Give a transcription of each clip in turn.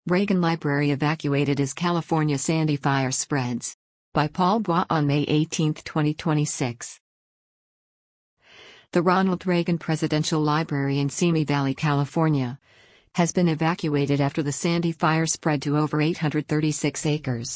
Reagan Library evacuated as California Sandy fire spreads. By Paul Bois on May 18, 2026. The Ronald Reagan Presidential Library in Simi Valley, California, has been evacuated after the Sandy fire spread to over 836 acres.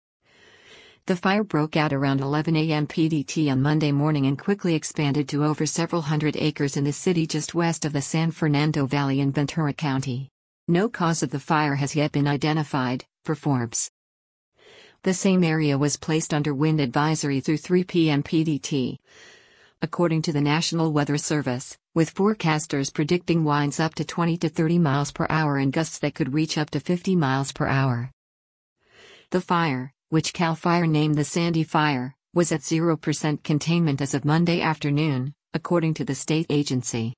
The fire broke out around 11 a.m. PDT on Monday morning and quickly expanded to over several hundred acres in the city just west of the San Fernando Valley in Ventura County. No cause of the fire has yet been identified, per Forbes. The same area was placed under wind advisory through 3 p.m. PDT, according to the National Weather Service, with forecasters predicting winds up to 20 to 30 miles per hour and gusts that could reach up to 50 miles per hour. The fire, which CAL FIRE named the Sandy Fire, was at 0% containment as of Monday afternoon, according to the state agency.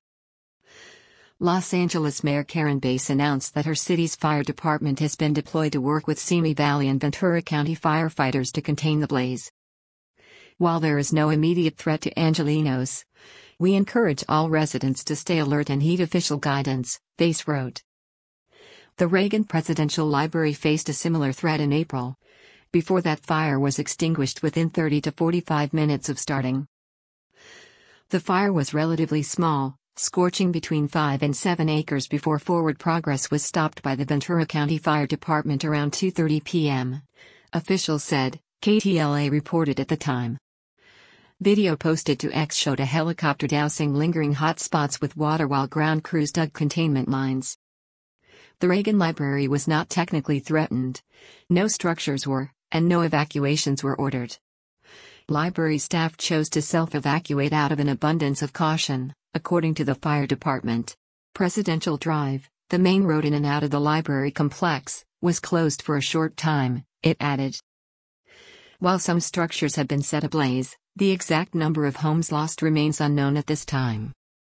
Los Angeles Mayor Karen Bass announced that her city's fire department has been deployed to work with Simi Valley and Ventura County firefighters to contain the blaze. While there is no immediate threat to Angelenos, we encourage all residents to stay alert and heed official guidance, Bass wrote. The Reagan Presidential Library faced a similar threat in April. Before that fire was extinguished within 30 to 45 minutes of starting. The fire was relatively small, scorching between 5 and 7 acres before forward progress was stopped by the Ventura County Fire Department around 2:30 p.m., officials said, KTLA reported at the time. Video posted to X showed a helicopter dousing lingering hot spots with water while ground crews dug containment lines. The Reagan Library was not technically threatened. No structures were, and no evacuations were ordered. Library staff chose to self-evacuate out of an abundance of caution, according to the fire department. Presidential Drive, the main road in and out of the library complex, was closed for a short time, it added. While some structures have been set ablaze, the exact number of homes lost remains unknown at this time.